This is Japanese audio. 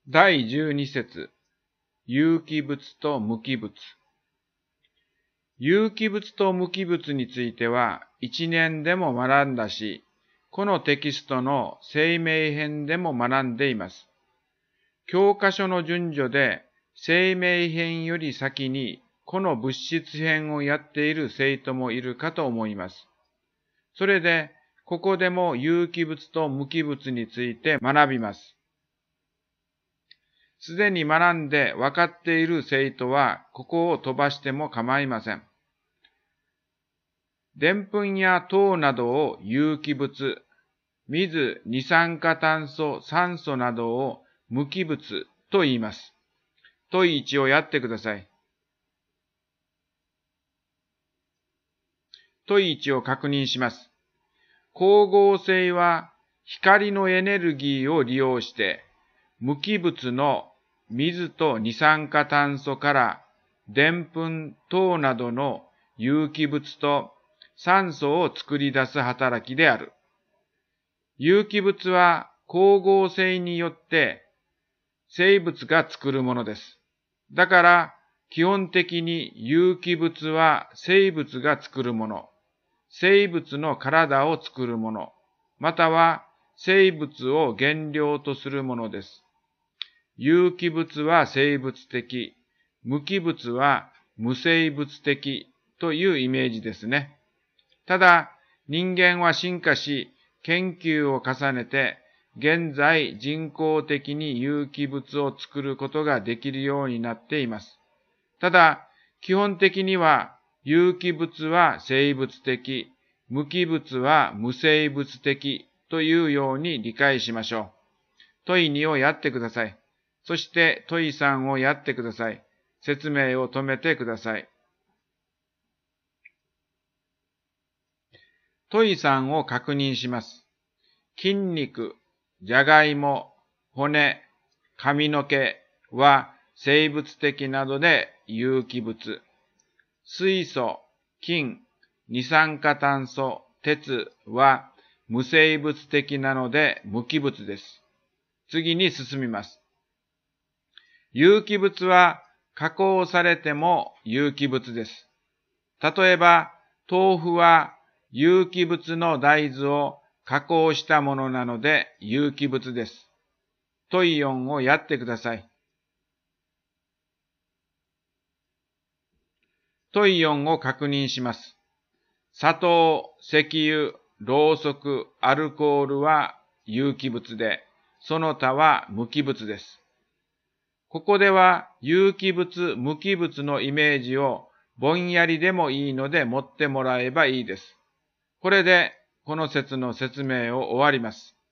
第12節、有機物と無機物。有機物と無機物については1年でも学んだし、このテキストの生命編でも学んでいます。教科書の順序で生命編より先にこの物質編をやっている生徒もいるかと思います。それで、ここでも有機物と無機物について学びます。すでに学んで分かっている生徒は、ここを飛ばしても構いません。でんぷんや糖などを有機物、水、二酸化炭素、酸素などを無機物と言います。問1をやってください。問1を確認します。光合成は光のエネルギーを利用して、無機物の水と二酸化炭素からでんぷん、糖などの有機物と酸素を作り出す働きである。有機物は光合成によって生物が作るものです。だから基本的に有機物は生物が作るもの、生物の体を作るもの、または生物を原料とするものです。有機物は生物的、無機物は無生物的というイメージですね。ただ、人間は進化し、研究を重ねて、現在人工的に有機物を作ることができるようになっています。ただ、基本的には有機物は生物的、無機物は無生物的というように理解しましょう。問2をやってください。そして問3をやってください。説明を止めてください。問3を確認します。筋肉、じゃがいも、骨、髪の毛は生物的などで有機物。水素、金、二酸化炭素、鉄は無生物的なので無機物です。次に進みます。有機物は加工されても有機物です。例えば、豆腐は有機物の大豆を加工したものなので有機物です。問4をやってください。問4を確認します。砂糖、石油、ろうそく、アルコールは有機物で、その他は無機物です。ここでは有機物、無機物のイメージをぼんやりでもいいので持ってもらえばいいです。これでこの説の説明を終わります。